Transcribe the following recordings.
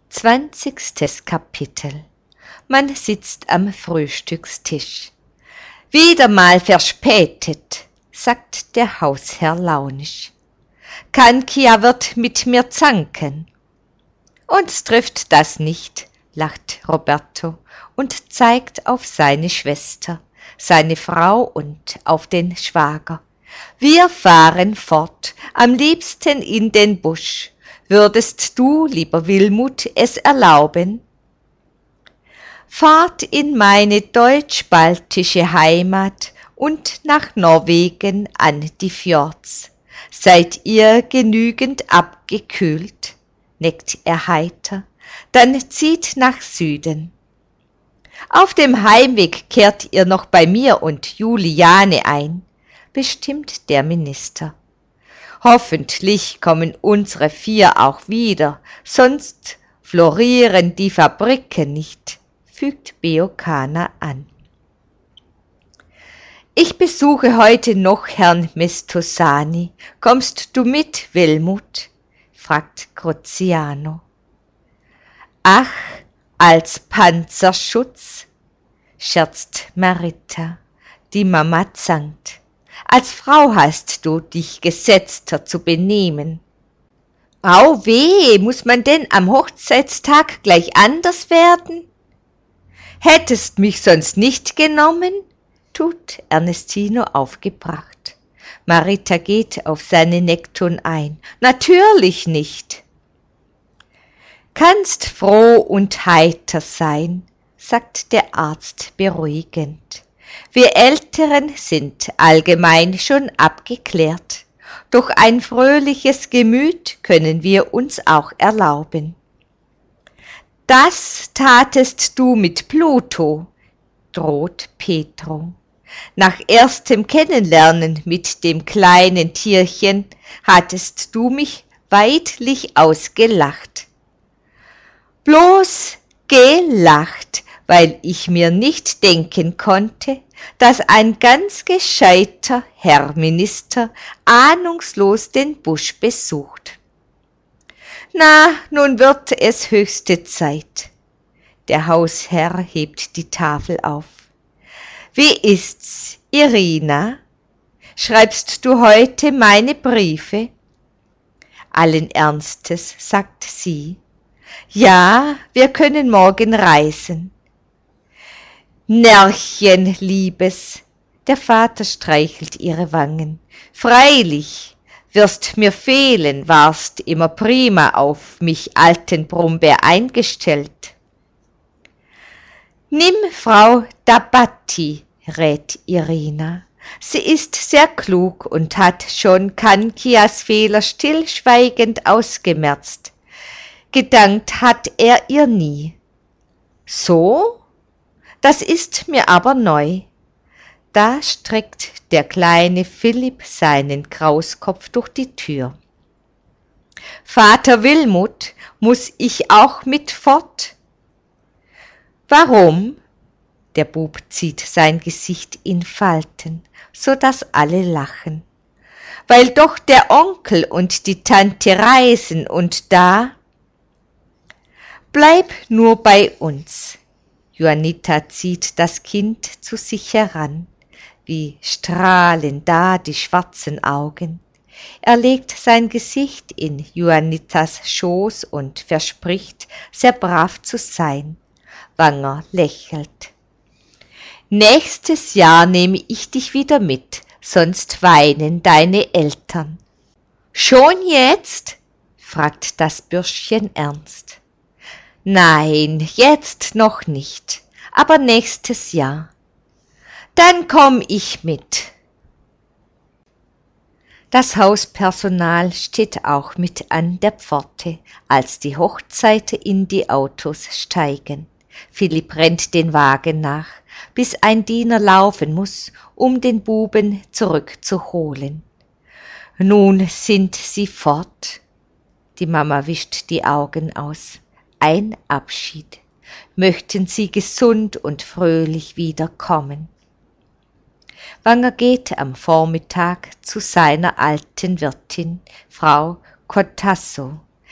20. Kapitel. Man sitzt am Frühstückstisch. »Wieder mal verspätet«, sagt der Hausherr launisch. »Kankia wird mit mir zanken.« »Uns trifft das nicht«, lacht Roberto und zeigt auf seine Schwester, seine Frau und auf den Schwager. »Wir fahren fort, am liebsten in den Busch. Würdest du, lieber Willmut, es erlauben?« »Fahrt in meine deutsch-baltische Heimat und nach Norwegen an die Fjords. Seid ihr genügend abgekühlt?« neckt er heiter. »Dann zieht nach Süden. Auf dem Heimweg kehrt ihr noch bei mir und Juliane ein«, bestimmt der Minister. »Hoffentlich kommen unsere 4 auch wieder, sonst florieren die Fabriken nicht«, fügt Beocana an. »Ich besuche heute noch Herrn Mestosani. Kommst du mit, Willmut?« fragt Grociano. »Ach, als Panzerschutz«, scherzt Marita. Die Mama zankt. »Als Frau hast du dich gesetzter zu benehmen.« »Au weh, muß man denn am Hochzeitstag gleich anders werden?« »Hättest mich sonst nicht genommen?«, tut Ernestino aufgebracht. Marita geht auf seine Nekton ein. »Natürlich nicht.« »Kannst froh und heiter sein«, sagt der Arzt beruhigend. »Wir Älteren sind allgemein schon abgeklärt, doch ein fröhliches Gemüt können wir uns auch erlauben.« »Das tatest du mit Pluto«, droht Petro. »Nach erstem Kennenlernen mit dem kleinen Tierchen hattest du mich weidlich ausgelacht.« »Bloß gelacht, weil ich mir nicht denken konnte, dass ein ganz gescheiter Herr Minister ahnungslos den Busch besucht. Na, nun wird es höchste Zeit.« Der Hausherr hebt die Tafel auf. »Wie ist's, Irina? Schreibst du heute meine Briefe?« Allen Ernstes sagt sie. »Ja, wir können morgen reisen.« »Närrchen, Liebes«, der Vater streichelt ihre Wangen. »Freilich, wirst mir fehlen, warst immer prima auf mich alten Brummbär eingestellt.« »Nimm Frau Dabatti«, rät Irina. »Sie ist sehr klug und hat schon Kankias Fehler stillschweigend ausgemerzt. Gedankt hat er ihr nie.« »So? Das ist mir aber neu.« Da streckt der kleine Philipp seinen Krauskopf durch die Tür. »Vater Willmut, muß ich auch mit fort?« »Warum?« Der Bub zieht sein Gesicht in Falten, so dass alle lachen. »Weil doch der Onkel und die Tante reisen und da...« »Bleib nur bei uns.« Juanita zieht das Kind zu sich heran. Wie strahlen da die schwarzen Augen. Er legt sein Gesicht in Juanitas Schoß und verspricht, sehr brav zu sein. Wanger lächelt. »Nächstes Jahr nehme ich dich wieder mit, sonst weinen deine Eltern.« »Schon jetzt?«, fragt das Bürschchen ernst. »Nein, jetzt noch nicht, aber nächstes Jahr. Dann komm ich mit.« Das Hauspersonal steht auch mit an der Pforte, als die Hochzeiter in die Autos steigen. Philipp rennt den Wagen nach, bis ein Diener laufen muß, um den Buben zurückzuholen. Nun sind sie fort. Die Mama wischt die Augen aus. Ein Abschied. Möchten sie gesund und fröhlich wiederkommen. Wanger geht am Vormittag zu seiner alten Wirtin, Frau Cottasso.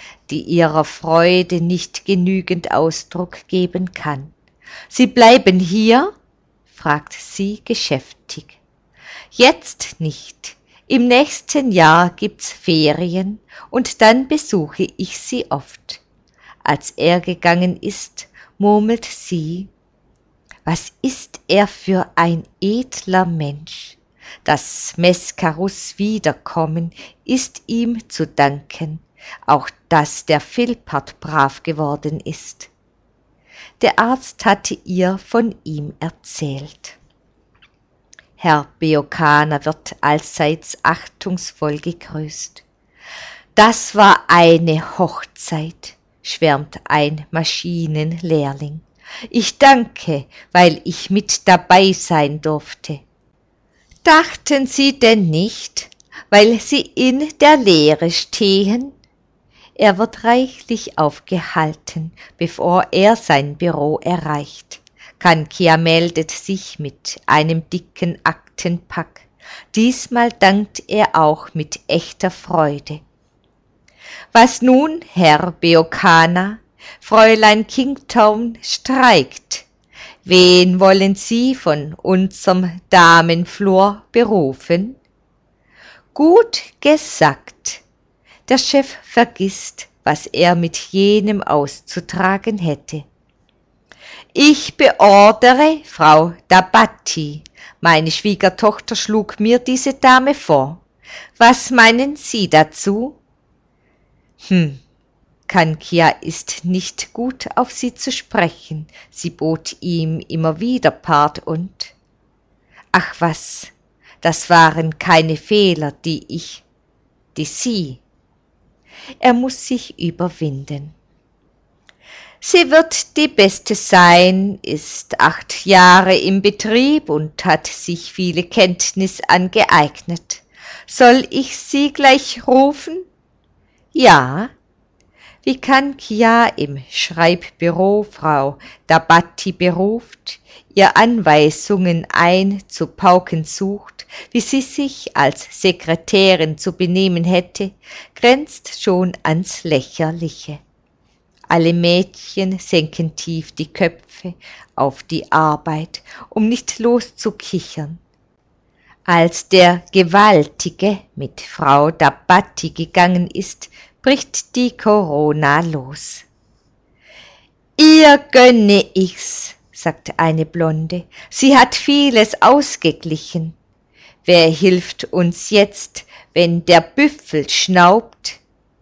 die ihrer Freude nicht genügend Ausdruck geben kann. »Sie bleiben hier?« fragt sie geschäftig. »Jetzt nicht. Im nächsten Jahr gibt's Ferien und dann besuche ich sie oft.« Als er gegangen ist, murmelt sie: »Was ist er für ein edler Mensch! Das Mescarus Wiederkommen ist ihm zu danken, auch dass der Philpart brav geworden ist.« Der Arzt hatte ihr von ihm erzählt. Herr Beokaner wird allseits achtungsvoll gegrüßt. »Das war eine Hochzeit«, schwärmt ein Maschinenlehrling. »Ich danke, weil ich mit dabei sein durfte.« »Dachten Sie denn nicht, weil Sie in der Lehre stehen?« Er wird reichlich aufgehalten, bevor er sein Büro erreicht. Kankia meldet sich mit einem dicken Aktenpack. Diesmal dankt er auch mit echter Freude. »Was nun, Herr Beokaner? Fräulein Kingtown streikt. Wen wollen Sie von unserem Damenflor berufen?« »Gut gesagt. Der Chef vergisst, was er mit jenem auszutragen hätte. Ich beordere Frau Dabatti. Meine Schwiegertochter schlug mir diese Dame vor. Was meinen Sie dazu?« Kankia ist nicht gut auf sie zu sprechen. Sie bot ihm immer wieder Part und… »Ach was, das waren keine Fehler, die Sie.« Er muss sich überwinden. »Sie wird die Beste sein, ist 8 Jahre im Betrieb und hat sich viele Kenntnis angeeignet. Soll ich sie gleich rufen?« »Ja.« Wie Kankia im Schreibbüro Frau Dabatti beruft, ihr Anweisungen einzupauken sucht, wie sie sich als Sekretärin zu benehmen hätte, grenzt schon ans Lächerliche. Alle Mädchen senken tief die Köpfe auf die Arbeit, um nicht loszukichern. Als der Gewaltige mit Frau Dabatti gegangen ist, bricht die Corona los. »Ihr gönne ich's«, sagt eine Blonde, »sie hat vieles ausgeglichen. Wer hilft uns jetzt, wenn der Büffel schnaubt?«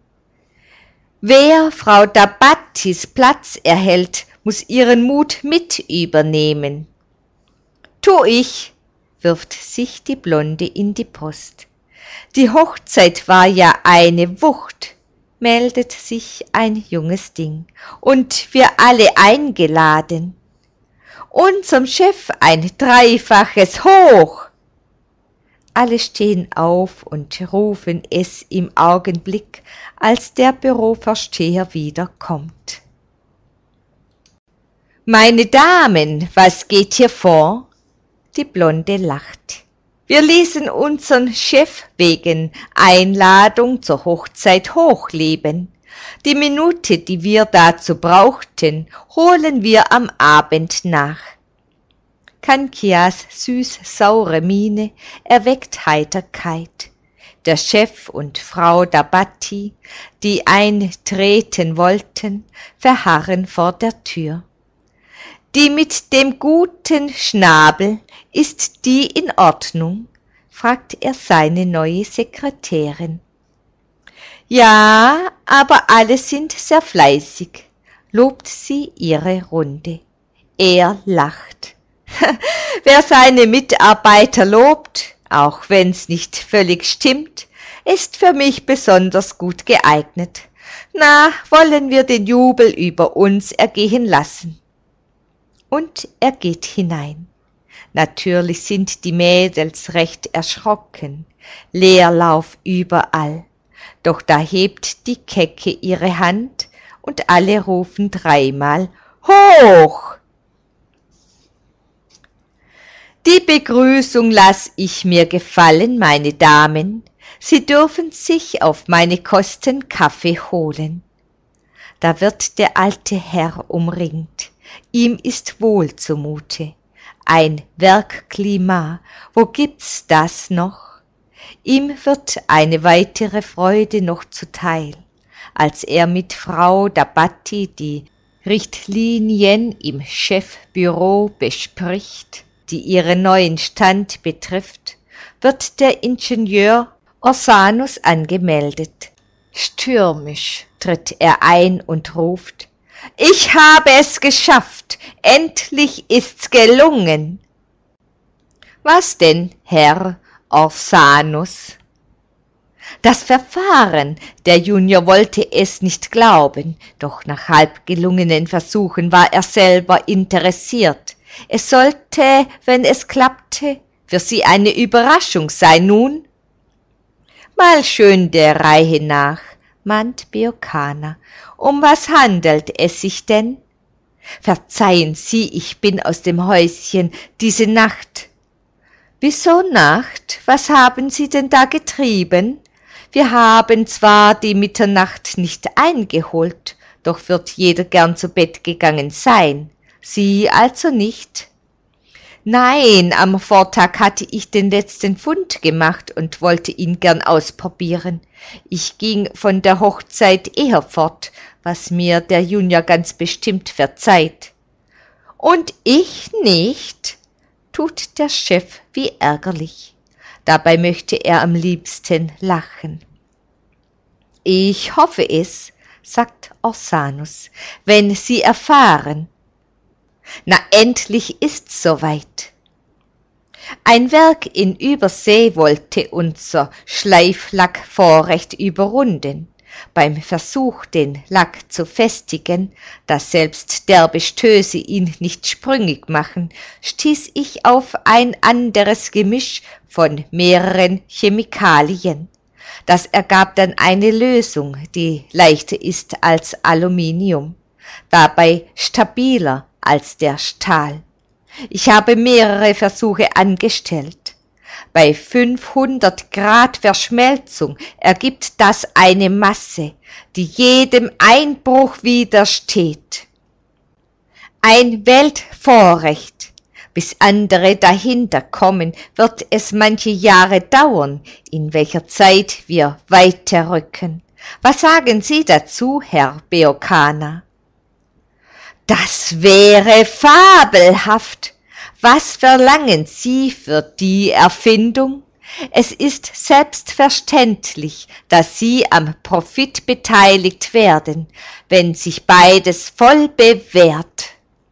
»Wer Frau Dabattis Platz erhält, muss ihren Mut mit übernehmen.« »Tu ich«, wirft sich die Blonde in die Brust. »Die Hochzeit war ja eine Wucht«, meldet sich ein junges Ding, »und wir alle eingeladen. Unserem Chef ein 3-faches Hoch!« Alle stehen auf und rufen es im Augenblick, als der Bürovorsteher wiederkommt. »Meine Damen, was geht hier vor?« Die Blonde lacht. »Wir ließen unseren Chef wegen Einladung zur Hochzeit hochleben. Die Minute, die wir dazu brauchten, holen wir am Abend nach.« Kankias süß-saure Miene erweckt Heiterkeit. Der Chef und Frau Dabatti, die eintreten wollten, verharren vor der Tür. »Die mit dem guten Schnabel, ist die in Ordnung?« fragt er seine neue Sekretärin. »Ja, aber alle sind sehr fleißig«, lobt sie ihre Runde. Er lacht. »Wer seine Mitarbeiter lobt, auch wenn's nicht völlig stimmt, ist für mich besonders gut geeignet. Na, wollen wir den Jubel über uns ergehen lassen?« Und er geht hinein. Natürlich sind die Mädels recht erschrocken, Leerlauf überall. Doch da hebt die Kecke ihre Hand und alle rufen 3-mal »Hoch!« »Die Begrüßung lass ich mir gefallen, meine Damen. Sie dürfen sich auf meine Kosten Kaffee holen. Da wird der alte Herr umringt, ihm ist wohl zumute. Ein Werkklima, wo gibt's das noch? Ihm wird eine weitere Freude noch zuteil, als er mit Frau Dabatti die Richtlinien im Chefbüro bespricht, die ihren neuen Stand betrifft, wird der Ingenieur Orsanus angemeldet. Stürmisch tritt er ein und ruft: »Ich habe es geschafft! Endlich ist's gelungen!« »Was denn, Herr Orsanus?« »Das Verfahren.« Der Junior wollte es nicht glauben, doch nach halb gelungenen Versuchen war er selber interessiert. Es sollte, wenn es klappte, für Sie eine Überraschung sein nun. »Mal schön der Reihe nach«, mahnt Beokhana. »Um was handelt es sich denn?« »Verzeihen Sie, ich bin aus dem Häuschen diese Nacht.« »Wieso Nacht? Was haben Sie denn da getrieben? Wir haben zwar die Mitternacht nicht eingeholt, doch wird jeder gern zu Bett gegangen sein. Sie also nicht?« »Nein, am Vortag hatte ich den letzten Fund gemacht und wollte ihn gern ausprobieren. Ich ging von der Hochzeit eher fort, was mir der Junior ganz bestimmt verzeiht.« »Und ich nicht?«, tut der Chef wie ärgerlich. Dabei möchte er am liebsten lachen. »Ich hoffe es«, sagt Orsanus, »wenn Sie erfahren.« »Na, endlich ist's soweit. Ein Werk in Übersee wollte unser Schleiflack vorrecht überrunden. Beim Versuch, den Lack zu festigen, dass selbst derbe Stöße ihn nicht sprüngig machen, stieß ich auf ein anderes Gemisch von mehreren Chemikalien. Das ergab dann eine Lösung, die leichter ist als Aluminium, dabei stabiler als der Stahl. Ich habe mehrere Versuche angestellt. Bei 500 Grad Verschmelzung ergibt das eine Masse, die jedem Einbruch widersteht. Ein Weltvorrecht. Bis andere dahinter kommen, wird es manche Jahre dauern, in welcher Zeit wir weiterrücken. Was sagen Sie dazu, Herr Beokhana? »Das wäre fabelhaft! Was verlangen Sie für die Erfindung? Es ist selbstverständlich, dass Sie am Profit beteiligt werden, wenn sich beides voll bewährt.«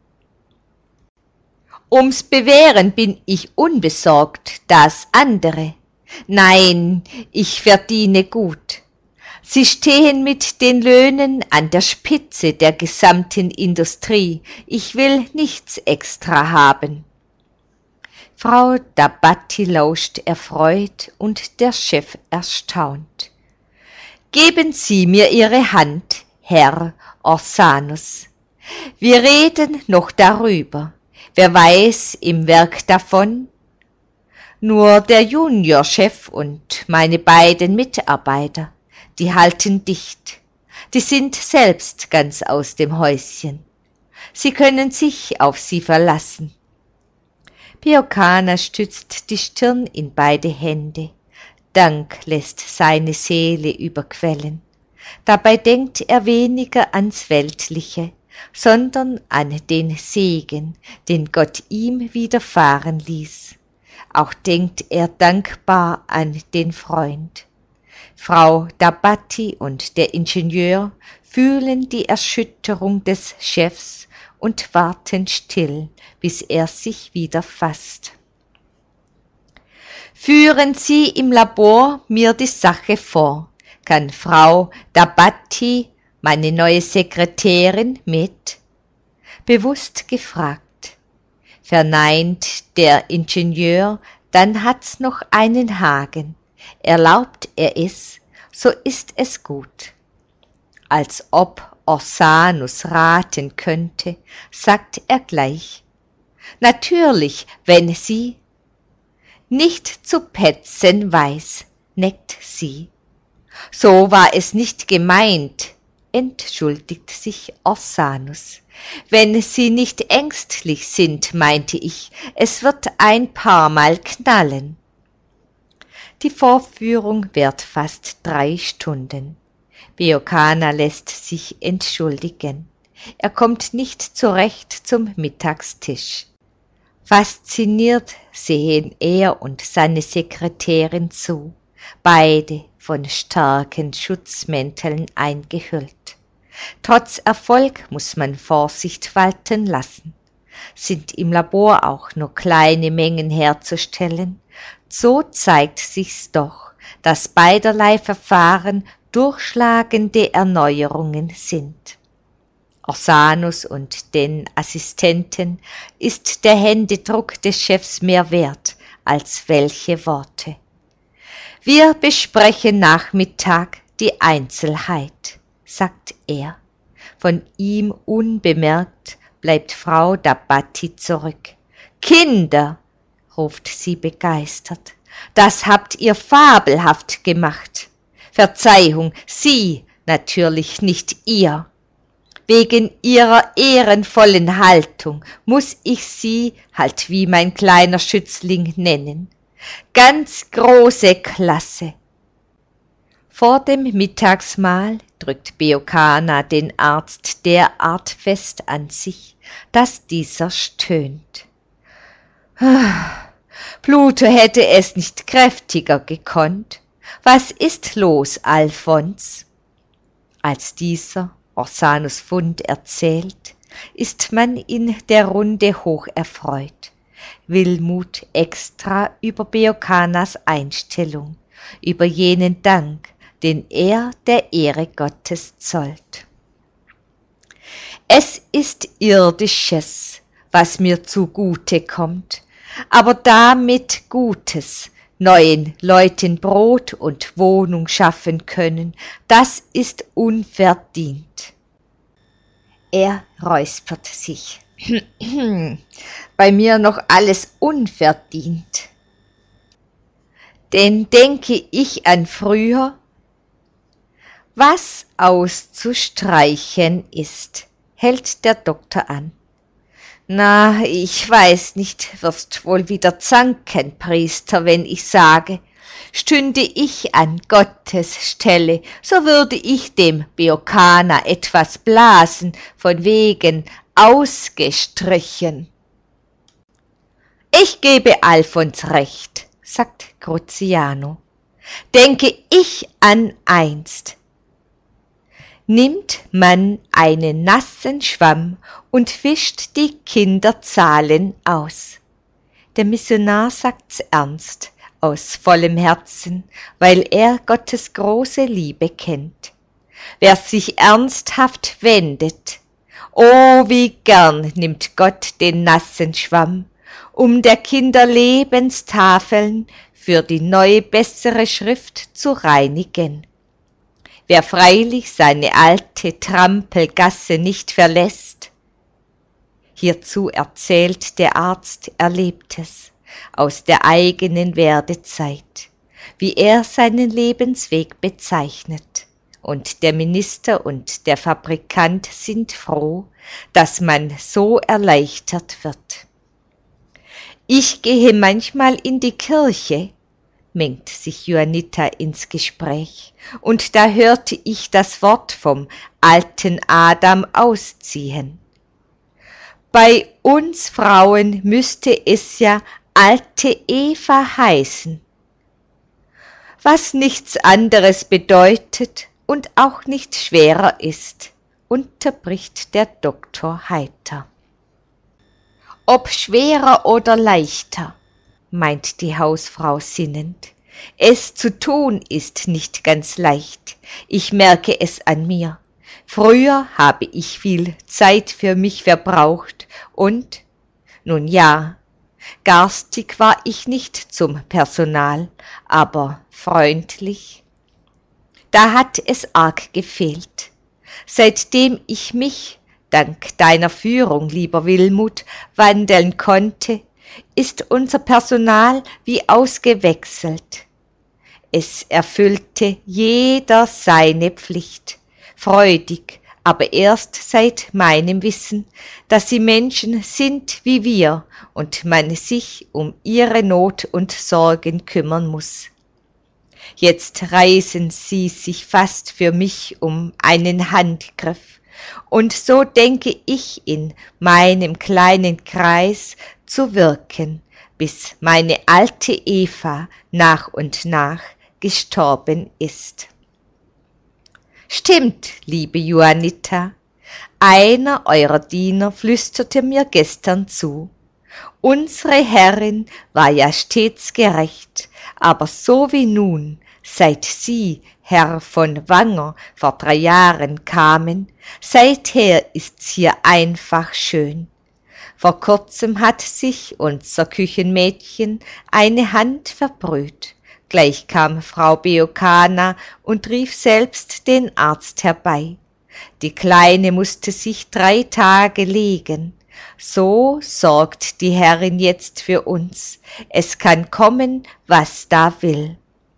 »Ums Bewähren bin ich unbesorgt, das andere. Nein, ich verdiene gut. Sie stehen mit den Löhnen an der Spitze der gesamten Industrie. Ich will nichts extra haben.« Frau Dabatti lauscht erfreut und der Chef erstaunt. »Geben Sie mir Ihre Hand, Herr Orsanus. Wir reden noch darüber. Wer weiß im Werk davon? Nur der Juniorchef und meine beiden Mitarbeiter, die halten dicht. Die sind selbst ganz aus dem Häuschen. Sie können sich auf sie verlassen.« Beokhana stützt die Stirn in beide Hände. Dank lässt seine Seele überquellen. Dabei denkt er weniger ans Weltliche, sondern an den Segen, den Gott ihm widerfahren ließ. Auch denkt er dankbar an den Freund. Frau Dabatti und der Ingenieur fühlen die Erschütterung des Chefs und warten still, bis er sich wieder fasst. »Führen Sie im Labor mir die Sache vor. Kann Frau Dabatti, meine neue Sekretärin, mit?« Bewusst gefragt. Verneint der Ingenieur, dann hat's noch einen Haken. Erlaubt er es, so ist es gut. Als ob Orsanus raten könnte, sagt er gleich: »Natürlich, wenn Sie nicht zu petzen weiß«, neckt sie. »So war es nicht gemeint. entschuldigt sich Orsanus. Wenn Sie nicht ängstlich sind, meinte ich, es wird ein paar Mal knallen. Die Vorführung währt fast 3 Stunden. Beocana lässt sich entschuldigen. Er kommt nicht zurecht zum Mittagstisch. Fasziniert sehen er und seine Sekretärin zu, beide von starken Schutzmänteln eingehüllt. Trotz Erfolg muss man Vorsicht walten lassen. Sind im Labor auch nur kleine Mengen herzustellen, so zeigt sich's doch, dass beiderlei Verfahren durchschlagende Erneuerungen sind. Orsanus und den Assistenten ist der Händedruck des Chefs mehr wert als welche Worte. Wir besprechen Nachmittag die Einzelheit, sagt er. Von ihm unbemerkt bleibt Frau d'Abbati zurück. »Kinder«, ruft sie begeistert, »das habt ihr fabelhaft gemacht. Verzeihung, Sie, natürlich nicht ihr. Wegen Ihrer ehrenvollen Haltung muß ich Sie halt wie mein kleiner Schützling nennen. Ganz große Klasse.« Vor dem Mittagsmahl drückt Beocana den Arzt derart fest an sich, dass dieser stöhnt. Pluto hätte es nicht kräftiger gekonnt. Was ist los, Alfons? Als dieser Orsanus Fund erzählt, ist man in der Runde hoch erfreut. Wilmut extra über Beocanas Einstellung, über jenen Dank, den er der Ehre Gottes zollt. Es ist Irdisches, was mir zugute kommt, aber damit Gutes, neuen Leuten Brot und Wohnung schaffen können, das ist unverdient. Er räuspert sich. Bei mir noch alles unverdient. Denn denke ich an früher, was auszustreichen ist, hält der Doktor an. Na, ich weiß nicht, wirst wohl wieder zanken, Priester, wenn ich sage, stünde ich an Gottes Stelle, so würde ich dem Beocana etwas blasen, von wegen ausgestrichen. Ich gebe Alfons recht, sagt Cruciano. Denke ich an einst. Nimmt man einen nassen Schwamm und wischt die Kinderzahlen aus. Der Missionar sagt's ernst, aus vollem Herzen, weil er Gottes große Liebe kennt. Wer sich ernsthaft wendet, oh, wie gern nimmt Gott den nassen Schwamm, um der Kinder Lebenstafeln für die neue bessere Schrift zu reinigen. Wer freilich seine alte Trampelgasse nicht verlässt. Hierzu erzählt der Arzt Erlebtes aus der eigenen Werdezeit, wie er seinen Lebensweg bezeichnet. Und der Minister und der Fabrikant sind froh, dass man so erleichtert wird. Ich gehe manchmal in die Kirche, mengt sich Juanita ins Gespräch, und da hörte ich das Wort vom alten Adam ausziehen. Bei uns Frauen müsste es ja alte Eva heißen, was nichts anderes bedeutet und auch nicht schwerer ist, unterbricht der Doktor heiter. Ob schwerer oder leichter, meint die Hausfrau sinnend. Es zu tun ist nicht ganz leicht. Ich merke es an mir. Früher habe ich viel Zeit für mich verbraucht und, nun ja, garstig war ich nicht zum Personal, aber freundlich. Da hat es arg gefehlt. Seitdem ich mich, dank deiner Führung, lieber Wilmut, wandeln konnte, ist unser Personal wie ausgewechselt. Es erfüllte jeder seine Pflicht, freudig, aber erst seit meinem Wissen, dass sie Menschen sind wie wir und man sich um ihre Not und Sorgen kümmern muss. Jetzt reißen sie sich fast für mich um einen Handgriff, und so denke ich in meinem kleinen Kreis zu wirken, bis meine alte Eva nach und nach gestorben ist. Stimmt, liebe Juanita, einer eurer Diener flüsterte mir gestern zu. Unsere Herrin war ja stets gerecht, aber so wie nun, seit Sie, Herr von Wanger, vor 3 Jahren kamen, seither ist's hier einfach schön. Vor kurzem hat sich unser Küchenmädchen eine Hand verbrüht. Gleich kam Frau Beokana und rief selbst den Arzt herbei. Die Kleine musste sich 3 Tage legen. So sorgt die Herrin jetzt für uns. Es kann kommen, was da will.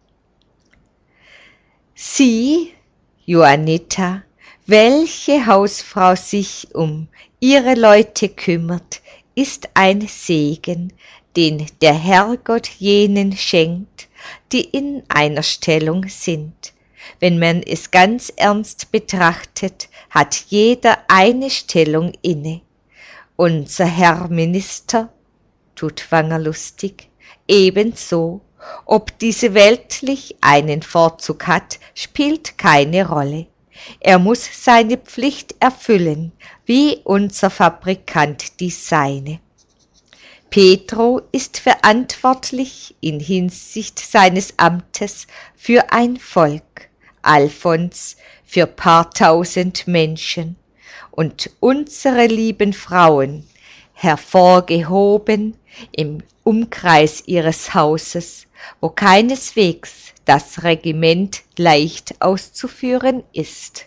Sie, Juanita, welche Hausfrau sich um ihre Leute kümmert, ist ein Segen, den der Herrgott jenen schenkt, die in einer Stellung sind. Wenn man es ganz ernst betrachtet, hat jeder eine Stellung inne. Unser Herr Minister, tut Wanger lustig, ebenso. Ob diese weltlich einen Vorzug hat, spielt keine Rolle. Er muss seine Pflicht erfüllen, wie unser Fabrikant die seine. Petro ist verantwortlich in Hinsicht seines Amtes für ein Volk, Alfons für paar tausend Menschen und unsere lieben Frauen, hervorgehoben im Umkreis ihres Hauses, wo keineswegs das Regiment leicht auszuführen ist.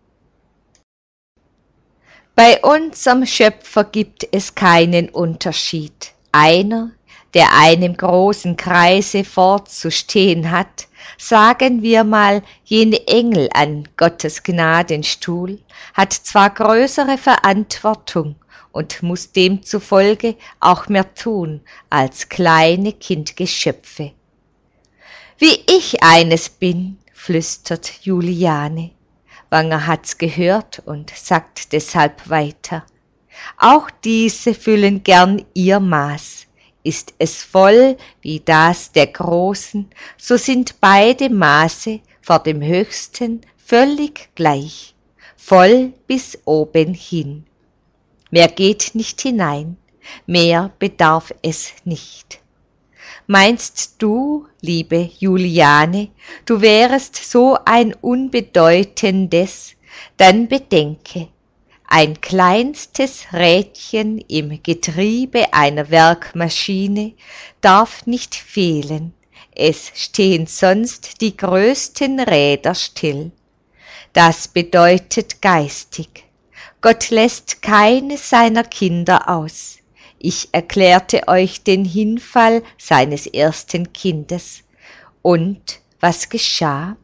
Bei unserem Schöpfer gibt es keinen Unterschied. Einer, der einem großen Kreise vorzustehen hat, sagen wir mal jene Engel an Gottes Gnadenstuhl, hat zwar größere Verantwortung und muss demzufolge auch mehr tun als kleine Kindgeschöpfe. Wie ich eines bin, flüstert Juliane. Wanger hat's gehört und sagt deshalb weiter. Auch diese füllen gern ihr Maß. Ist es voll wie das der Großen, so sind beide Maße vor dem Höchsten völlig gleich, voll bis oben hin. Mehr geht nicht hinein, mehr bedarf es nicht. Meinst du, liebe Juliane, du wärest so ein unbedeutendes, dann bedenke, ein kleinstes Rädchen im Getriebe einer Werkmaschine darf nicht fehlen, es stehen sonst die größten Räder still. Das bedeutet geistig. Gott lässt keine seiner Kinder aus. Ich erklärte euch den Hinfall seines ersten Kindes. Und was geschah?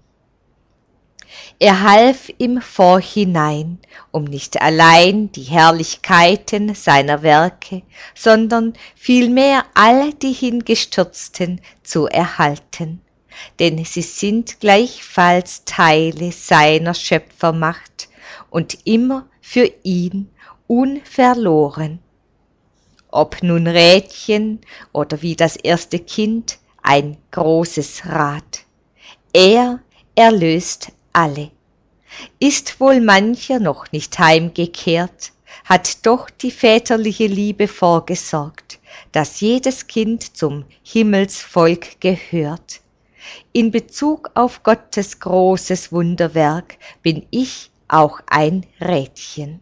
Er half im Vorhinein, um nicht allein die Herrlichkeiten seiner Werke, sondern vielmehr all die Hingestürzten zu erhalten. Denn sie sind gleichfalls Teile seiner Schöpfermacht und immer für ihn unverloren. Ob nun Rädchen oder wie das erste Kind, ein großes Rad. Er erlöst alle. Ist wohl mancher noch nicht heimgekehrt, hat doch die väterliche Liebe vorgesorgt, dass jedes Kind zum Himmelsvolk gehört. In Bezug auf Gottes großes Wunderwerk bin ich auch ein Rädchen.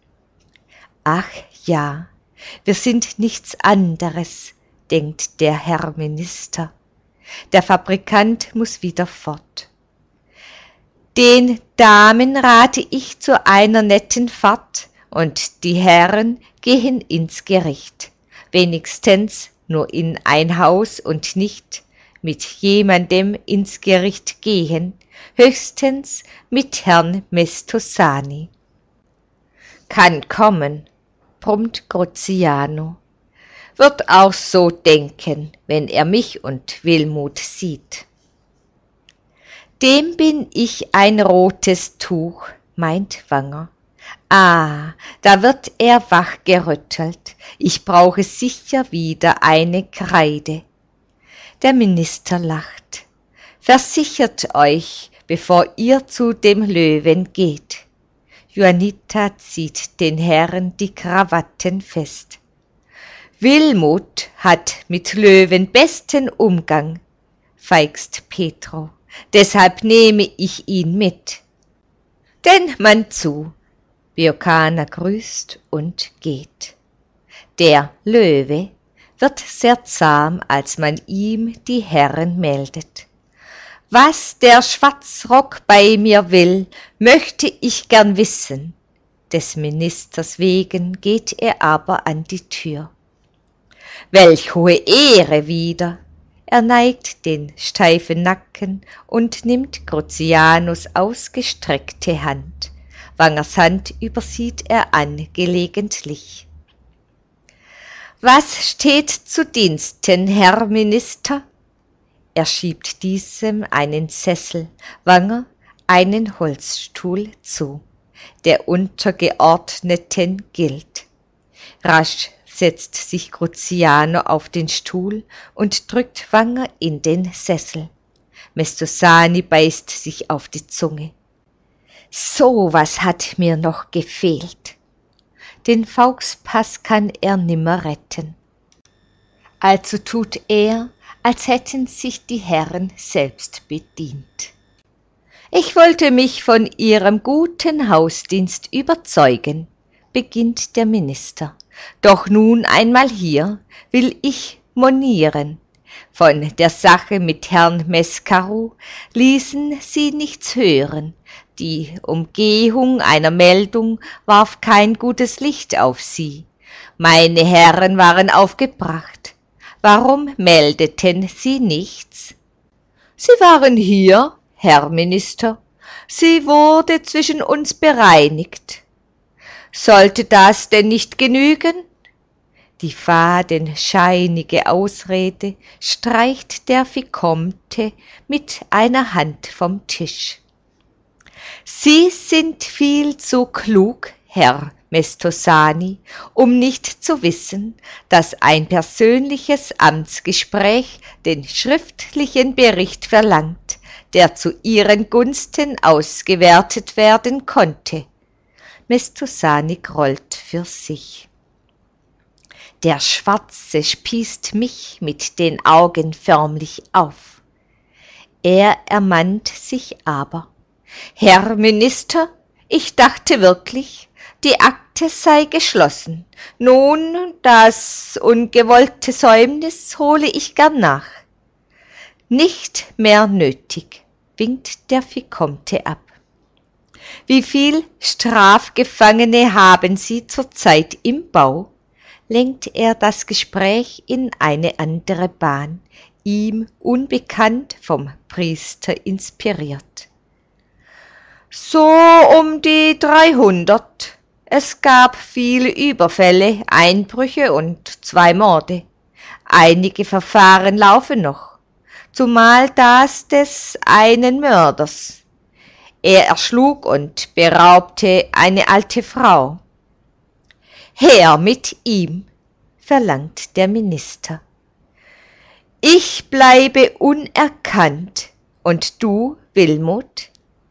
Ach ja, wir sind nichts anderes, denkt der Herr Minister. Der Fabrikant muss wieder fort. Den Damen rate ich zu einer netten Fahrt und die Herren gehen ins Gericht, wenigstens nur in ein Haus und nicht, mit jemandem ins Gericht gehen, höchstens mit Herrn Mestosani. Kann kommen, brummt Gruziano, wird auch so denken, wenn er mich und Wilmut sieht. Dem bin ich ein rotes Tuch, meint Wanger. Ah, da wird er wachgerüttelt, ich brauche sicher wieder eine Kreide. Der Minister lacht. Versichert euch, bevor ihr zu dem Löwen geht. Juanita zieht den Herren die Krawatten fest. Wilmut hat mit Löwen besten Umgang, feigst Petro, deshalb nehme ich ihn mit. Denn man zu, Björkana grüßt und geht. Der Löwe wird sehr zahm, als man ihm die Herren meldet. Was der Schwarzrock bei mir will, möchte ich gern wissen. Des Ministers wegen geht er aber an die Tür. Welch hohe Ehre wieder! Er neigt den steifen Nacken und nimmt Gruzianos ausgestreckte Hand. Wangers Hand übersieht er angelegentlich. Was steht zu Diensten, Herr Minister? Er schiebt diesem einen Sessel, Wanger einen Holzstuhl zu, der Untergeordneten gilt. Rasch setzt sich Gruziano auf den Stuhl und drückt Wanger in den Sessel. Mestosani beißt sich auf die Zunge. So was hat mir noch gefehlt. Den Fauxpass kann er nimmer retten. Also tut er, als hätten sich die Herren selbst bedient. Ich wollte mich von ihrem guten Hausdienst überzeugen, beginnt der Minister. Doch nun einmal hier will ich monieren. Von der Sache mit Herrn Mescaru ließen sie nichts hören. Die Umgehung einer Meldung warf kein gutes Licht auf sie. Meine Herren waren aufgebracht. Warum meldeten sie nichts? Sie waren hier, Herr Minister. Sie wurde zwischen uns bereinigt. Sollte das denn nicht genügen? Die fadenscheinige Ausrede streicht der Vicomte mit einer Hand vom Tisch. Sie sind viel zu klug, Herr Mestosani, um nicht zu wissen, dass ein persönliches Amtsgespräch den schriftlichen Bericht verlangt, der zu Ihren Gunsten ausgewertet werden konnte. Mestosani grollt für sich. Der Schwarze spießt mich mit den Augen förmlich auf. Er ermannt sich aber. Herr Minister, ich dachte wirklich, die Akte sei geschlossen. Nun, das ungewollte Säumnis hole ich gern nach. Nicht mehr nötig, winkt der Vicomte ab. Wie viel Strafgefangene haben Sie zurzeit im Bau? Lenkt er das Gespräch in eine andere Bahn, ihm unbekannt vom Priester inspiriert. So um die 300. Es gab viele Überfälle, Einbrüche und 2 Morde. Einige Verfahren laufen noch, zumal das des einen Mörders. Er erschlug und beraubte eine alte Frau. Her mit ihm, verlangt der Minister. Ich bleibe unerkannt, und du, Wilmut?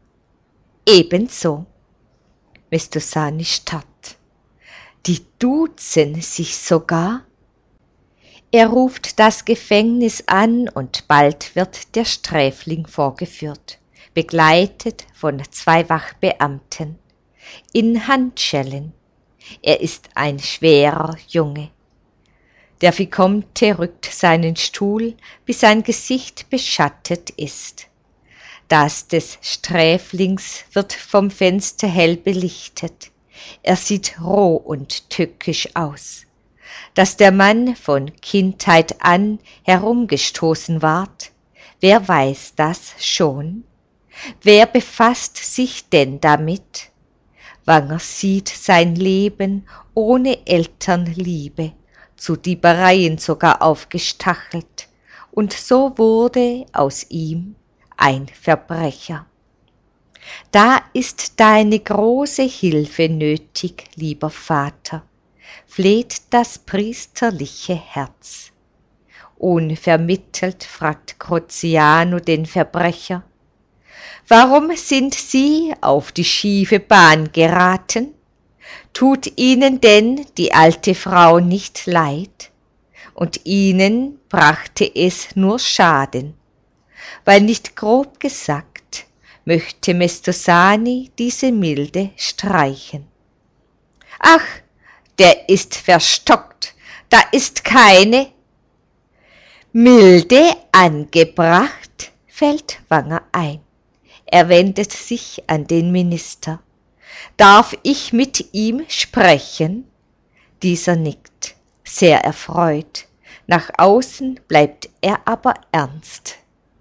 Ebenso. Mestosani starrt. Die duzen sich sogar. Er ruft das Gefängnis an und bald wird der Sträfling vorgeführt, begleitet von 2 Wachbeamten, in Handschellen. Er ist ein schwerer Junge. Der Vicomte rückt seinen Stuhl, bis sein Gesicht beschattet ist. Das des Sträflings wird vom Fenster hell belichtet. Er sieht roh und tückisch aus. Dass der Mann von Kindheit an herumgestoßen ward, wer weiß das schon? Wer befasst sich denn damit? Wanger sieht sein Leben ohne Elternliebe, zu Diebereien sogar aufgestachelt, und so wurde aus ihm ein Verbrecher. Da ist deine große Hilfe nötig, lieber Vater, fleht das priesterliche Herz. Unvermittelt fragt Grociano den Verbrecher: Warum sind Sie auf die schiefe Bahn geraten? Tut Ihnen denn die alte Frau nicht leid? Und Ihnen brachte es nur Schaden, weil nicht grob gesagt, möchte Mestosani diese Milde streichen. Ach, der ist verstockt, da ist keine Milde angebracht, fällt Wanger ein. Er wendet sich an den Minister. Darf ich mit ihm sprechen? Dieser nickt, sehr erfreut. Nach außen bleibt er aber ernst.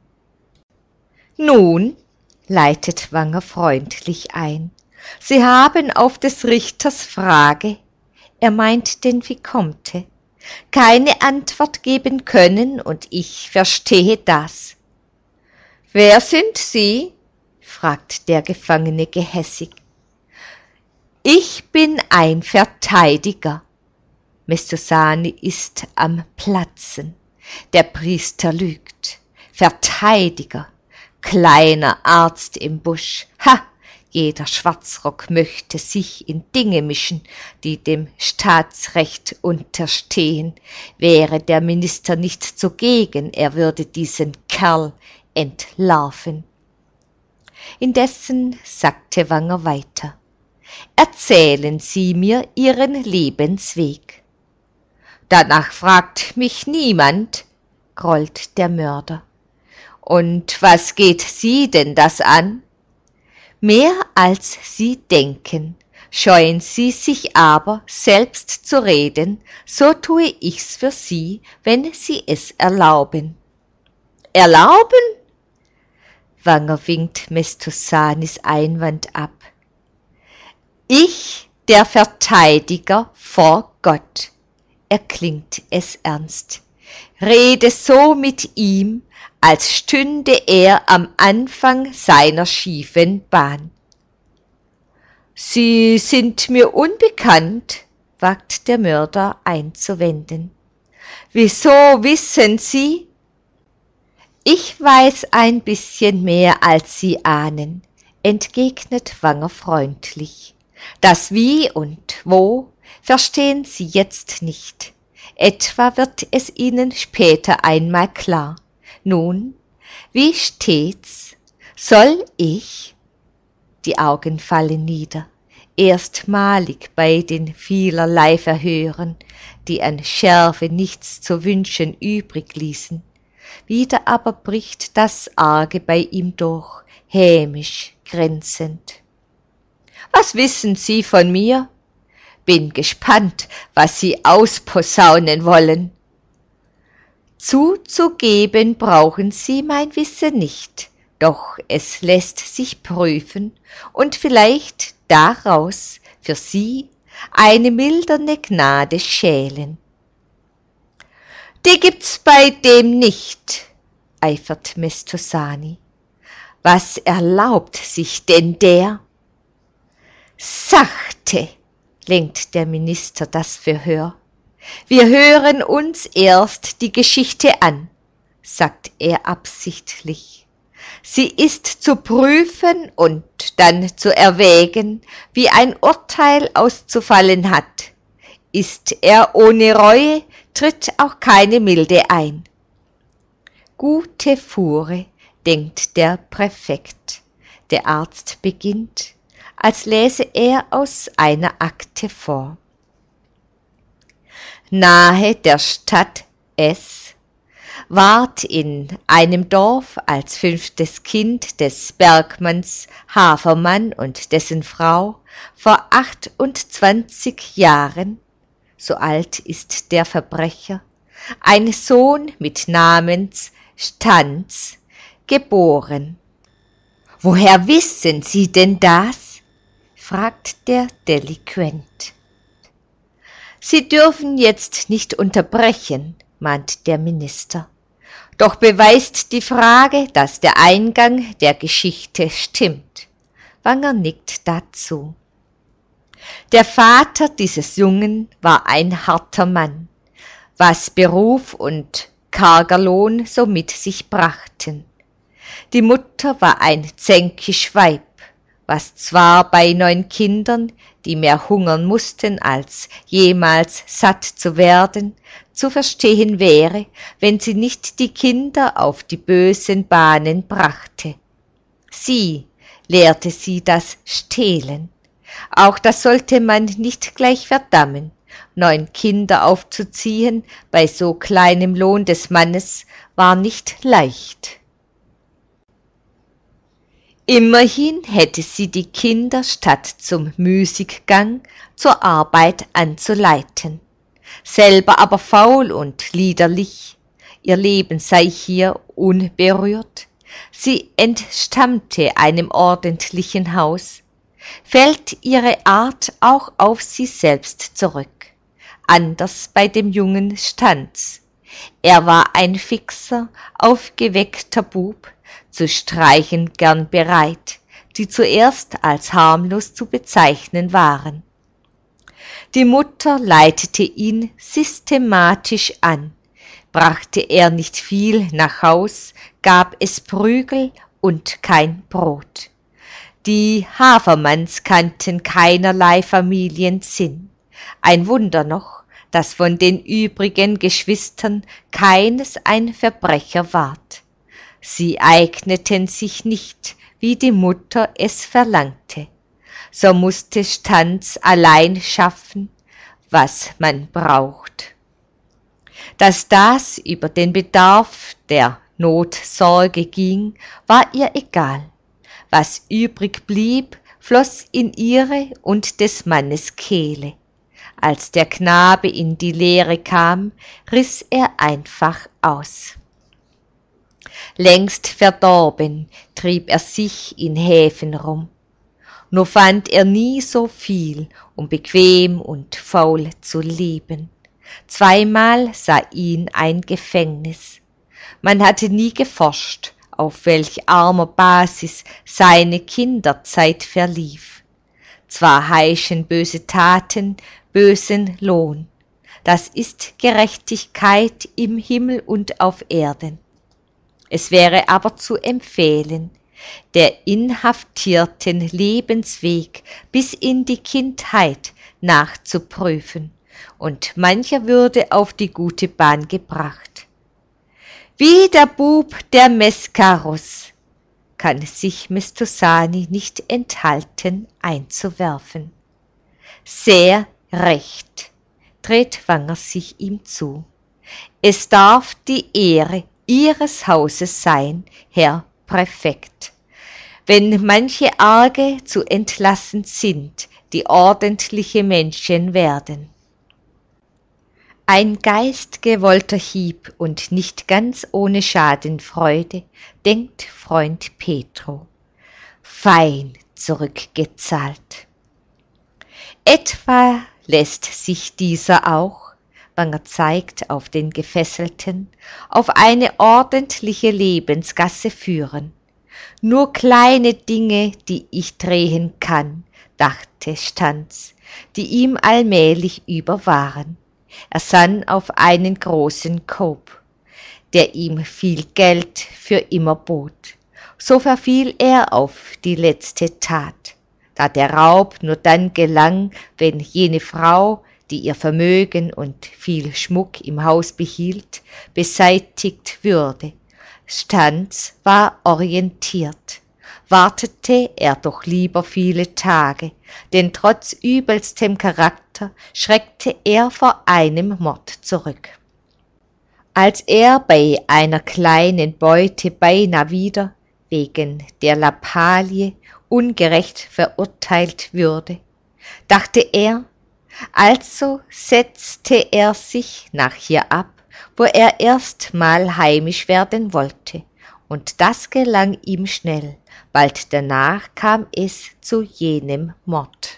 Nun, leitet Wanger freundlich ein, Sie haben auf des Richters Frage, er meint den Vicomte, keine Antwort geben können, und ich verstehe das. Wer sind Sie? Fragt der Gefangene gehässig. Ich bin ein Verteidiger. Mestosani ist am Platzen. Der Priester lügt. Verteidiger, kleiner Arzt im Busch. Ha! Jeder Schwarzrock möchte sich in Dinge mischen, die dem Staatsrecht unterstehen. Wäre der Minister nicht zugegen, er würde diesen Kerl entlarven. Indessen sagte Wanger weiter: Erzählen Sie mir Ihren Lebensweg. Danach fragt mich niemand, grollt der Mörder. Und was geht Sie denn das an? Mehr als Sie denken. Scheuen Sie sich aber, selbst zu reden, so tue ich's für Sie, wenn Sie es erlauben. Erlauben? Wanger winkt Mestosanis Einwand ab. Ich, der Verteidiger vor Gott, erklingt es ernst, rede so mit ihm, als stünde er am Anfang seiner schiefen Bahn. Sie sind mir unbekannt, wagt der Mörder einzuwenden. Wieso wissen Sie? Ich weiß ein bisschen mehr, als Sie ahnen, entgegnet Wanger freundlich. Das Wie und Wo verstehen Sie jetzt nicht. Etwa wird es Ihnen später einmal klar. Nun, wie steht's? Soll ich? Die Augen fallen nieder, erstmalig bei den vielerlei Verhören, die an Schärfe nichts zu wünschen übrig ließen. Wieder aber bricht das Arge bei ihm durch, hämisch, grenzend. Was wissen Sie von mir? Bin gespannt, was Sie ausposaunen wollen. Zuzugeben brauchen Sie mein Wissen nicht, doch es lässt sich prüfen und vielleicht daraus für Sie eine mildernde Gnade schälen. Die gibt's bei dem nicht, eifert Mestosani. Was erlaubt sich denn der? Sachte, lenkt der Minister das Verhör. Wir hören uns erst die Geschichte an, sagt er absichtlich. Sie ist zu prüfen und dann zu erwägen, wie ein Urteil auszufallen hat. Ist er ohne Reue, tritt auch keine Milde ein. Gute Fuhre, denkt der Präfekt. Der Arzt beginnt, als läse er aus einer Akte vor. Nahe der Stadt S ward in einem Dorf als 5. Kind des Bergmanns Hafermann und dessen Frau vor 28 Jahren, so alt ist der Verbrecher, ein Sohn mit Namens Stanz, geboren. »Woher wissen Sie denn das?« fragt der Delinquent. »Sie dürfen jetzt nicht unterbrechen«, mahnt der Minister. »Doch beweist die Frage, dass der Eingang der Geschichte stimmt.« Wanger nickt dazu. Der Vater dieses Jungen war ein harter Mann, was Beruf und karger Lohn so mit sich brachten. Die Mutter war ein zänkisch Weib, was zwar bei 9 Kindern, die mehr hungern mussten, als jemals satt zu werden, zu verstehen wäre, wenn sie nicht die Kinder auf die bösen Bahnen brachte. Sie lehrte sie das Stehlen. Auch das sollte man nicht gleich verdammen. 9 Kinder aufzuziehen bei so kleinem Lohn des Mannes war nicht leicht. Immerhin hätte sie die Kinder statt zum Müßiggang zur Arbeit anzuleiten. Selber aber faul und liederlich, ihr Leben sei hier unberührt, sie entstammte einem ordentlichen Haus, fällt ihre Art auch auf sie selbst zurück. Anders bei dem Jungen stand's. Er war ein fixer, aufgeweckter Bub, zu Streichen gern bereit, die zuerst als harmlos zu bezeichnen waren. Die Mutter leitete ihn systematisch an. Brachte er nicht viel nach Haus, gab es Prügel und kein Brot. Die Havermanns kannten keinerlei Familiensinn. Ein Wunder noch, dass von den übrigen Geschwistern keines ein Verbrecher ward. Sie eigneten sich nicht, wie die Mutter es verlangte. So musste Stanz allein schaffen, was man braucht. Dass das über den Bedarf der Notsorge ging, war ihr egal. Was übrig blieb, floss in ihre und des Mannes Kehle. Als der Knabe in die Lehre kam, riss er einfach aus. Längst verdorben trieb er sich in Häfen rum. Nur fand er nie so viel, um bequem und faul zu leben. 2-mal sah ihn ein Gefängnis. Man hatte nie geforscht, auf welch armer Basis seine Kinderzeit verlief. Zwar heischen böse Taten bösen Lohn, das ist Gerechtigkeit im Himmel und auf Erden. Es wäre aber zu empfehlen, der inhaftierten Lebensweg bis in die Kindheit nachzuprüfen, und mancher würde auf die gute Bahn gebracht. Wie der Bub der Mescarus kann sich Mestosani nicht enthalten einzuwerfen. Sehr recht, dreht Wanger sich ihm zu. Es darf die Ehre Ihres Hauses sein, Herr Präfekt, wenn manche Arge zu entlassen sind, die ordentliche Menschen werden. Ein geistgewollter Hieb und nicht ganz ohne Schadenfreude, denkt Freund Petro. Fein zurückgezahlt. Etwa lässt sich dieser auch, Wanger zeigt auf den Gefesselten, auf eine ordentliche Lebensgasse führen. Nur kleine Dinge, die ich drehen kann, dachte Stanz, die ihm allmählich über waren. Er sann auf einen großen Cope, der ihm viel Geld für immer bot. So verfiel er auf die letzte Tat, da der Raub nur dann gelang, wenn jene Frau, die ihr Vermögen und viel Schmuck im Haus behielt, beseitigt würde. Stanz war orientiert. Wartete er doch lieber viele Tage, denn trotz übelstem Charakter schreckte er vor einem Mord zurück. Als er bei einer kleinen Beute beinah wieder, wegen der Lappalie, ungerecht verurteilt würde, dachte er, also setzte er sich nach hier ab, wo er erstmal heimisch werden wollte, und das gelang ihm schnell. Bald danach kam es zu jenem Mord.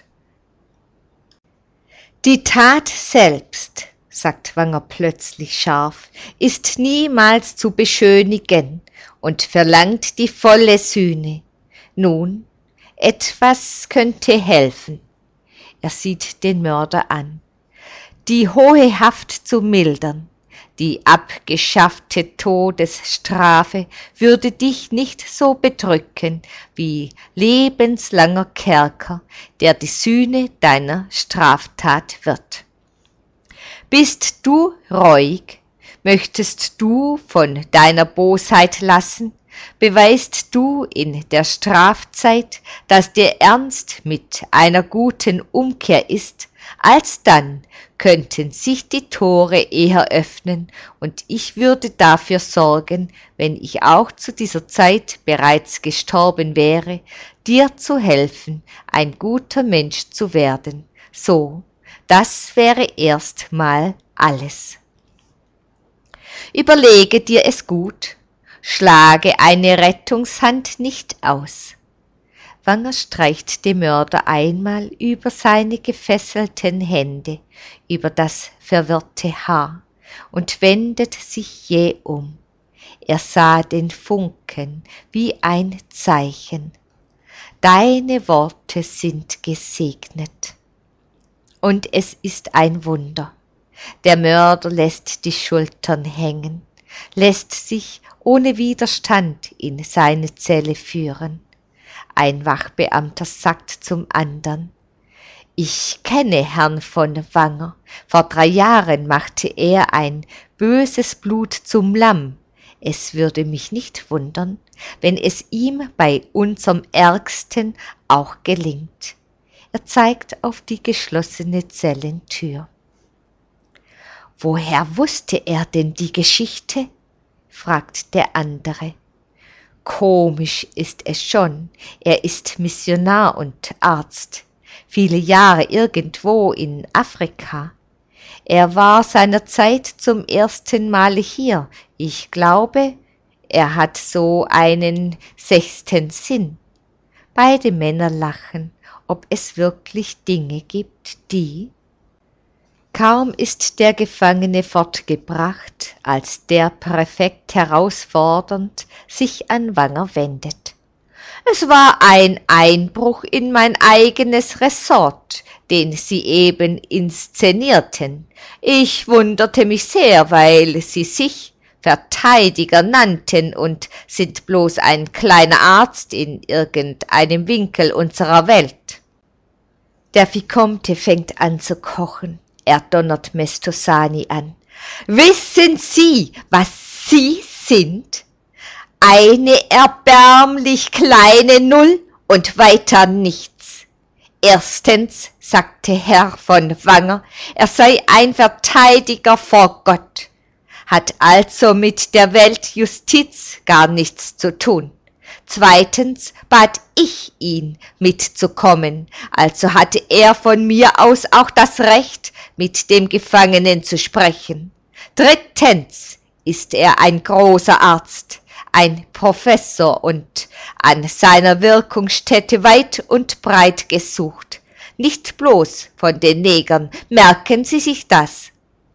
Die Tat selbst, sagt Wanger plötzlich scharf, ist niemals zu beschönigen und verlangt die volle Sühne. Nun, etwas könnte helfen. Er sieht den Mörder an. Die hohe Haft zu mildern, die abgeschaffte Todesstrafe würde dich nicht so bedrücken wie lebenslanger Kerker, der die Sühne deiner Straftat wird. Bist du reuig, möchtest du von deiner Bosheit lassen, beweist du in der Strafzeit, dass dir ernst mit einer guten Umkehr ist, alsdann könnten sich die Tore eher öffnen, und ich würde dafür sorgen, wenn ich auch zu dieser Zeit bereits gestorben wäre, dir zu helfen, ein guter Mensch zu werden. So, das wäre erstmal alles. Überlege dir es gut, schlage eine Rettungshand nicht aus. Wanger streicht dem Mörder einmal über seine gefesselten Hände, über das verwirrte Haar und wendet sich jäh um. Er sah den Funken wie ein Zeichen. Deine Worte sind gesegnet. Und es ist ein Wunder. Der Mörder lässt die Schultern hängen, lässt sich ohne Widerstand in seine Zelle führen. Ein Wachbeamter sagt zum andern: Ich kenne Herrn von Wanger. Vor 3 Jahren machte er ein böses Blut zum Lamm. Es würde mich nicht wundern, wenn es ihm bei unserem Ärgsten auch gelingt. Er zeigt auf die geschlossene Zellentür. Woher wusste er denn die Geschichte? Fragt der andere. Komisch ist es schon, er ist Missionar und Arzt, viele Jahre irgendwo in Afrika. Er war seinerzeit zum ersten Male hier. Ich glaube, er hat so einen 6. Sinn. Beide Männer lachen, ob es wirklich Dinge gibt, die... Kaum ist der Gefangene fortgebracht, als der Präfekt herausfordernd sich an Wanger wendet. Es war ein Einbruch in mein eigenes Ressort, den Sie eben inszenierten. Ich wunderte mich sehr, weil Sie sich Verteidiger nannten und sind bloß ein kleiner Arzt in irgendeinem Winkel unserer Welt. Der Vicomte fängt an zu kochen. Er donnert Mestosani an. Wissen Sie, was Sie sind? Eine erbärmlich kleine Null und weiter nichts. Erstens, sagte Herr von Wanger, er sei ein Verteidiger vor Gott, hat also mit der Weltjustiz gar nichts zu tun. Zweitens bat ich ihn mitzukommen, also hatte er von mir aus auch das Recht, mit dem Gefangenen zu sprechen. Drittens ist er ein großer Arzt, ein Professor und an seiner Wirkungsstätte weit und breit gesucht. Nicht bloß von den Negern, merken Sie sich das.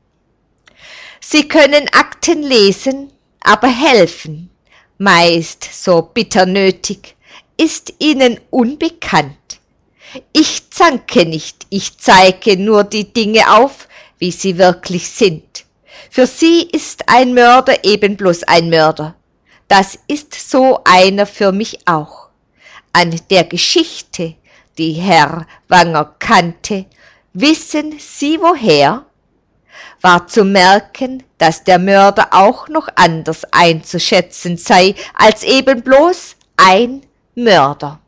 Sie können Akten lesen, aber helfen, meist so bitter nötig, ist Ihnen unbekannt. Ich zanke nicht, ich zeige nur die Dinge auf, wie sie wirklich sind. Für Sie ist ein Mörder eben bloß ein Mörder. Das ist so einer für mich auch. An der Geschichte, die Herr Wanger kannte, wissen Sie woher? War zu merken, dass der Mörder auch noch anders einzuschätzen sei als eben bloß ein Mörder.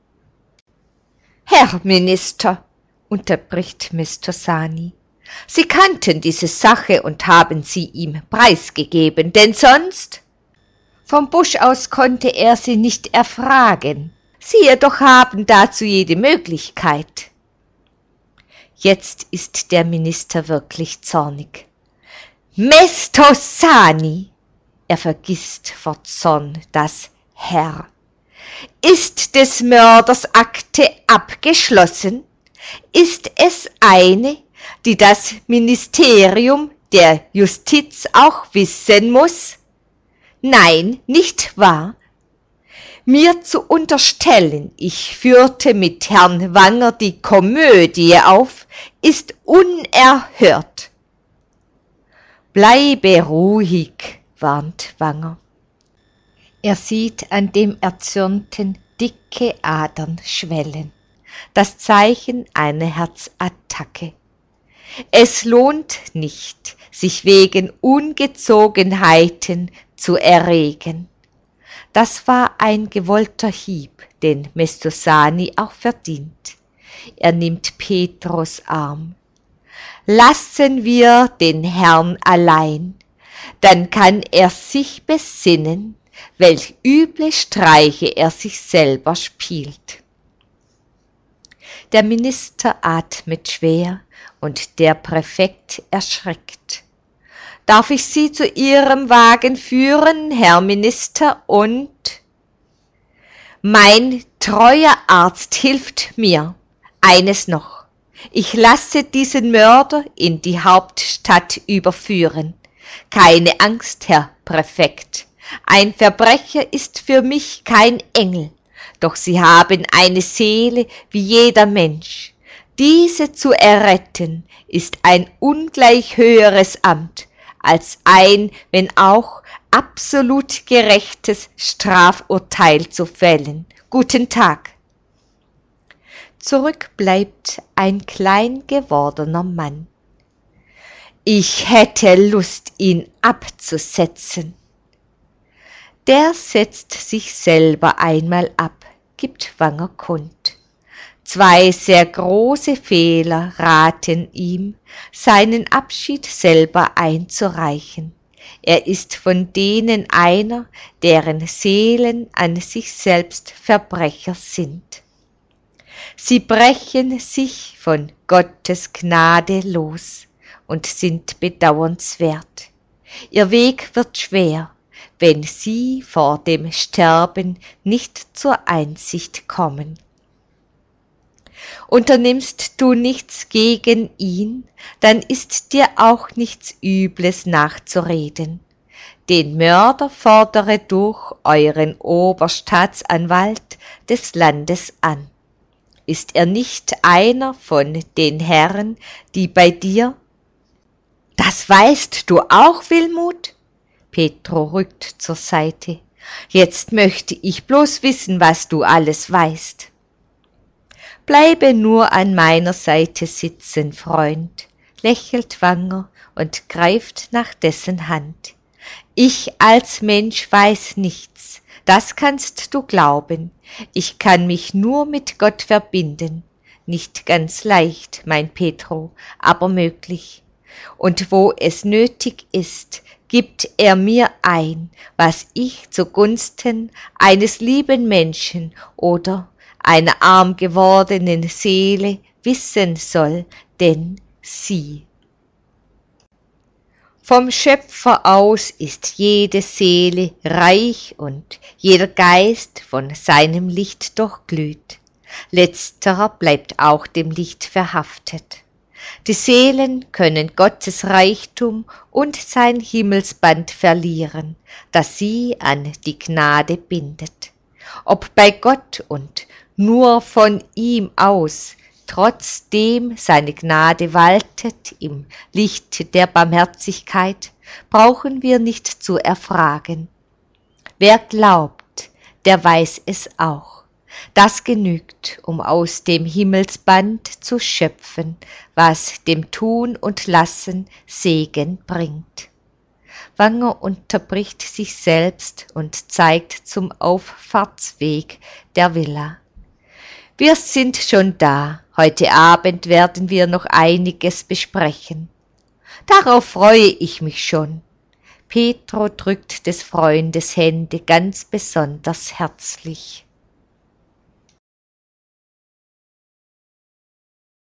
Herr Minister, unterbricht Mestosani, Sie kannten diese Sache und haben sie ihm preisgegeben, denn sonst... Vom Busch aus konnte er sie nicht erfragen. Sie jedoch haben dazu jede Möglichkeit. Jetzt ist der Minister wirklich zornig. Mestosani, er vergisst vor Zorn das Herr. Ist des Mörders Akte abgeschlossen? Ist es eine, die das Ministerium der Justiz auch wissen muss? Nein, nicht wahr? Mir zu unterstellen, ich führte mit Herrn Wanger die Komödie auf, ist unerhört. Bleibe ruhig, warnt Wanger. Er sieht an dem Erzürnten dicke Adern schwellen, das Zeichen einer Herzattacke. Es lohnt nicht, sich wegen Ungezogenheiten zu erregen. Das war ein gewollter Hieb, den Mestosani auch verdient. Er nimmt Petrus Arm. Lassen wir den Herrn allein, dann kann er sich besinnen, welch üble Streiche er sich selber spielt. Der Minister atmet schwer und der Präfekt erschreckt. Darf ich Sie zu Ihrem Wagen führen, Herr Minister, und? Mein treuer Arzt hilft mir. Eines noch. Ich lasse diesen Mörder in die Hauptstadt überführen. Keine Angst, Herr Präfekt. Ein Verbrecher ist für mich kein Engel, doch Sie haben eine Seele wie jeder Mensch. Diese zu erretten, ist ein ungleich höheres Amt, als ein, wenn auch absolut gerechtes Strafurteil zu fällen. Guten Tag. Zurück bleibt ein klein gewordener Mann. Ich hätte Lust, ihn abzusetzen. Der setzt sich selber einmal ab, gibt Wanger kund. 2 sehr große Fehler raten ihm, seinen Abschied selber einzureichen. Er ist von denen einer, deren Seelen an sich selbst Verbrecher sind. Sie brechen sich von Gottes Gnade los und sind bedauernswert. Ihr Weg wird schwer, wenn sie vor dem Sterben nicht zur Einsicht kommen. Unternimmst du nichts gegen ihn, dann ist dir auch nichts Übles nachzureden. Den Mörder fordere durch euren Oberstaatsanwalt des Landes an. Ist er nicht einer von den Herren, die bei dir? Das weißt du auch, Wilmut? Petro rückt zur Seite. Jetzt möchte ich bloß wissen, was du alles weißt. Bleibe nur an meiner Seite sitzen, Freund, lächelt Wanger und greift nach dessen Hand. Ich als Mensch weiß nichts, das kannst du glauben. Ich kann mich nur mit Gott verbinden. Nicht ganz leicht, mein Petro, aber möglich. Und wo es nötig ist, gibt er mir ein, was ich zugunsten eines lieben Menschen oder einer arm gewordenen Seele wissen soll, denn sie. Vom Schöpfer aus ist jede Seele reich und jeder Geist von seinem Licht durchglüht. Letzterer bleibt auch dem Licht verhaftet. Die Seelen können Gottes Reichtum und sein Himmelsband verlieren, das sie an die Gnade bindet. Ob bei Gott und nur von ihm aus, trotzdem seine Gnade waltet im Licht der Barmherzigkeit, brauchen wir nicht zu erfragen. Wer glaubt, der weiß es auch. Das genügt, um aus dem Himmelsband zu schöpfen, was dem Tun und Lassen Segen bringt. Wanger unterbricht sich selbst und zeigt zum Auffahrtsweg der Villa. Wir sind schon da. Heute Abend werden wir noch einiges besprechen. Darauf freue ich mich schon. Petro drückt des Freundes Hände ganz besonders herzlich.